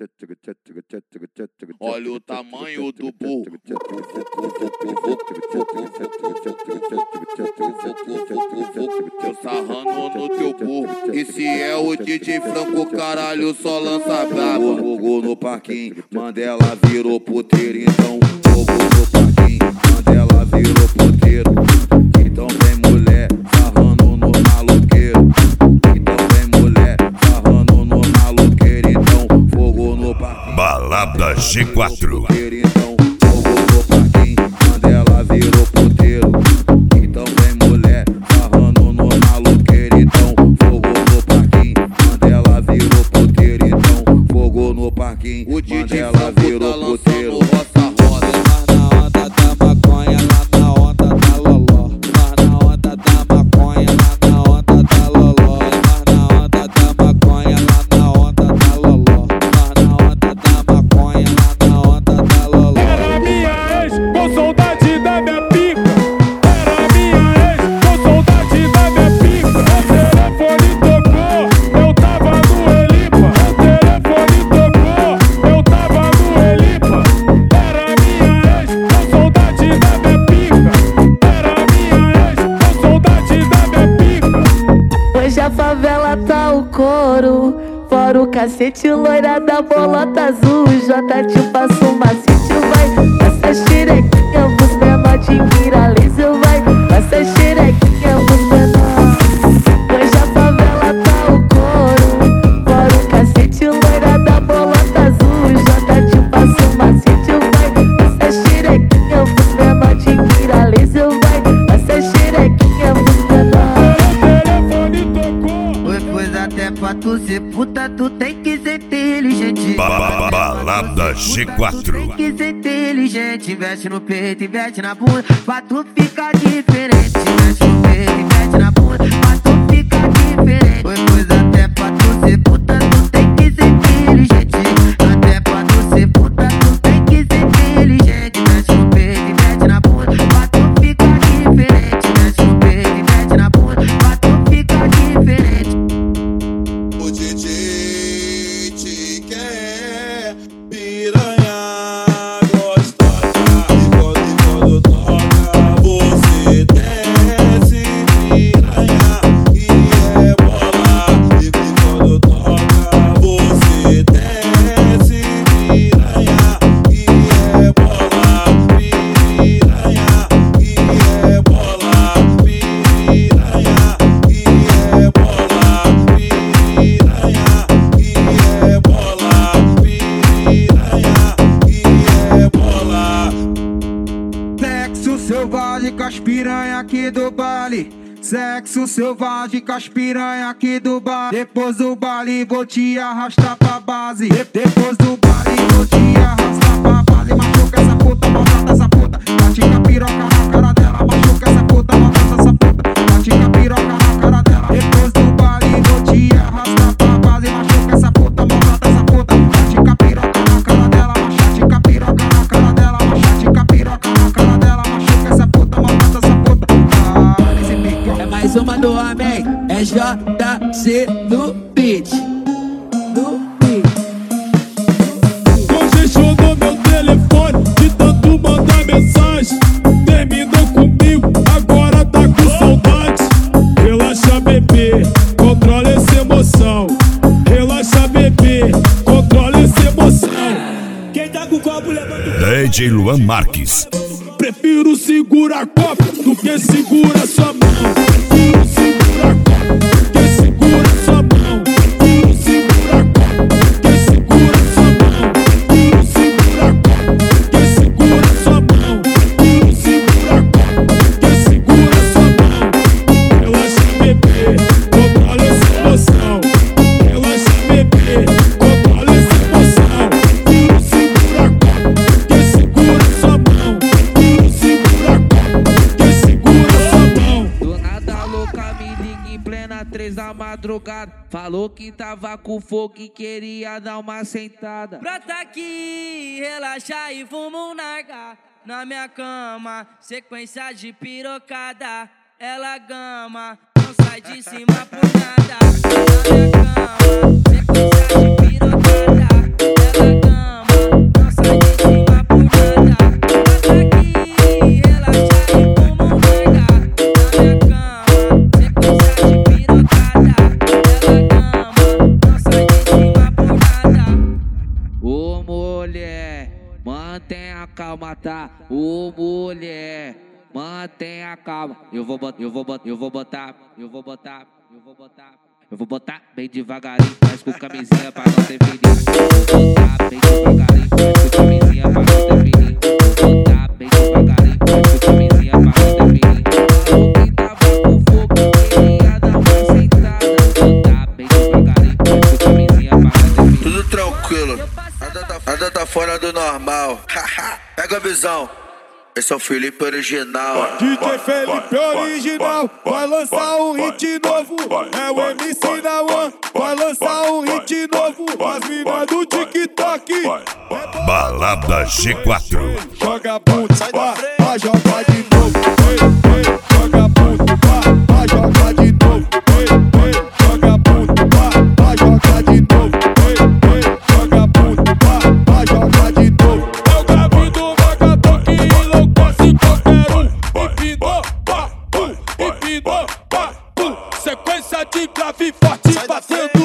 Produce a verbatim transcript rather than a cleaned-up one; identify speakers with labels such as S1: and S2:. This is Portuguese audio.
S1: Olha o tamanho do burro. Eu sarrando no teu burro. Esse é o D J Franco, caralho, só lança braba. Fogo no parquinho, Mandela virou puteiro. Então fogo no parquinho, Mandela virou puteiro. Então vem mulher, sarrando no maloqueiro. Então vem mulher, sarrando no maloqueiro. Então fogo no parquinho,
S2: Balada G quatro.
S1: Então fogo no parquinho, Mandela virou puteiro. Então vem mulher, sarrando no maloqueiro. Então fogo no parquinho, Mandela virou puteiro. Então fogo no parquinho, Mandela virou puteiro.
S3: A favela tá o couro, fora o cacete, loira da bolota azul. Jota te passa um macete, vai. Essa xerequinha, os menor de Miralisa, vai. Essa xerequinha, os menor. Hoje a favela tá o couro, fora o cacete, loira da bolota azul. Jota te passa um macete, vai. Essa xerequinha, os menor de Miralisa, vai. Essa xerequinha, os menor.
S4: Até pra tu ser puta, tu tem que ser inteligente.
S2: Balada G quatro.
S4: Tu tem que ser inteligente. Investe no peito, investe na bunda, pra tu ficar diferente. Investe no peito, investe na bunda, pra tu ficar diferente. Pois até pra tu ser puta, tu tem que ser inteligente. Até pra tu ser puta, tu tem que ser inteligente. Investe no peito, investe na bunda, pra tu ficar diferente. Investe no peito, investe na bunda, pra tu ficar diferente.
S5: O D J te quer, piranha gostosa. E quando, quando toca, você desce, piranha, e é bola. E quando toca, você desce, piranha, e é bola. Piranha, e é bola. Piranha, e é bola. Piranha, e é bola, piranha, e é bola.
S6: Sexo selvagem com as piranha aqui do baile. Sexo selvagem com as piranha aqui do baile. Depois do baile vou te arrastar pra base. De- Depois do baile vou te arrastar pra base. Machuca essa puta, maltrata essa puta. Bate com a piroca na cara dela. Machuca essa puta, maltrata essa puta. Bate com a piroca na cara dela. Depois do baile vou te arrastar pra base. Machuca essa puta, maltrata essa puta. Bate com a piroca na cara dela. Machuca com a piroca na cara dela. Machuca com a piroca na cara dela. Machuca essa puta, maltrata essa puta. Ah, esse pique.
S7: É mais uma do homem, é J C no beat. No beat.
S5: Congestionou meu telefone de tanto mandar mensagem. Terminou comigo, agora tá com saudade. Relaxa, bebê, controla essa emoção. Relaxa, bebê, controla essa emoção. Quem tá com o copo levanta.
S2: D J Luan Marques.
S5: Prefiro segurar copo do que segura sua mão. Prefiro segurar copo do que segura sua mão. Prefiro segurar copo do que segura sua mão. Prefiro segurar copo do que segura sua mão. Prefiro segurar copo do que segura sua mão. Relaxa, bebê, controla essa emoção. Relaxa, bebê, controla essa emoção. Prefiro segurar copo do que segura sua mão. Prefiro segurar copo do que segura sua mão.
S7: Do nada louca me liga em plena três da madrugada. Falou que tava com fogo e queria dar uma sentada.
S8: Brota aqui, relaxa e vamos um narga. Na minha cama, sequência de pirocada. Ela gama, não sai de cima por nada. Na minha cama, sequência de pirocada. Ela
S7: mantenha calma, tá? Ô mulher, mantenha calma. Eu vou botar, eu vou botar, eu vou botar, eu vou botar, eu vou botar. Eu vou botar bem devagarinho, mas com camisinha pra não definir. Vou botar bem devagarinho, mas com camisinha pra não definir. Vou botar bem devagarinho, mas com camisinha pra não definir. Falou que tava com fogo, queria dar uma sentada. Vou botar bem devagarinho, mas com camisinha pra não definir.
S9: Tudo tranquilo, nada tá, nada tá fora do normal. Pega a visão. Esse é o Felipe original.
S5: D J Felipe original vai lançar um hit novo. É o M C da One, vai lançar um hit novo. As minas do TikTok.
S2: Balada G quatro.
S5: Joga bunda, vai, vai jogar de novo. Ei, ei, joga bunda, vai, vai jogar de novo. Ei, ei, joga bunda, vai, vai jogar de novo. Ei, ei, joga bunda, vai, vai jogar de novo. É o grave do vagabundo que enlouquece qualquer um. E pindou, pá, pum, e pindou, pá, pum. Sequência de grave forte batendo.